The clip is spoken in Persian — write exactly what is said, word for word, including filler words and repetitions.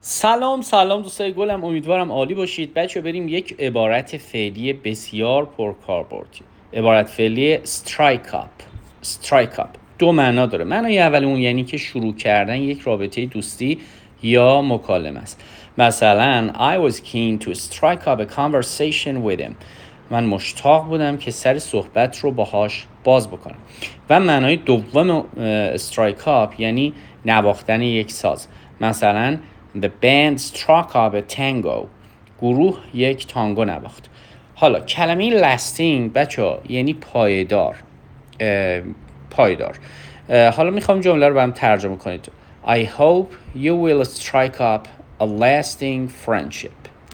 سلام سلام دوستای گلم، امیدوارم عالی باشید. بچه بریم یک عبارت فعلی بسیار پرکاربردی. عبارت فعلی strike up. strike up دو معنا داره. معنای اول اون یعنی که شروع کردن یک رابطه دوستی یا مکالمه است. مثلا I was keen to strike up a conversation with him. من مشتاق بودم که سر صحبت رو باهاش باز بکنم. و معنای دوم strike up یعنی نواختن یک ساز. مثلا The band struck up a tango. گروه یک تانگو نواخت. حالا کلمه lasting بچه ها یعنی پایدار. پایدار. حالا میخوام جمله رو با هم ترجمه کنید. I hope you will strike up a lasting friendship.